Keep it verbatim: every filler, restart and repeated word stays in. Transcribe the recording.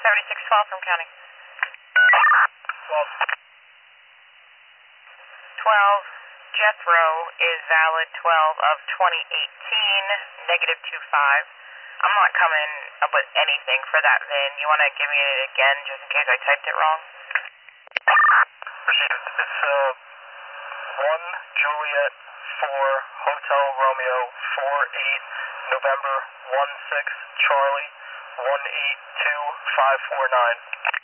seventy-six twelve from county. twelve. twelve, Jethro is valid twelve of twenty eighteen, negative two five. I'm not coming up with anything for that V I N. You want to give me it again just in case I typed it wrong? Received. It's uh, one Juliet four Hotel Romeo four eight November one six Charlie one eight two five four nine.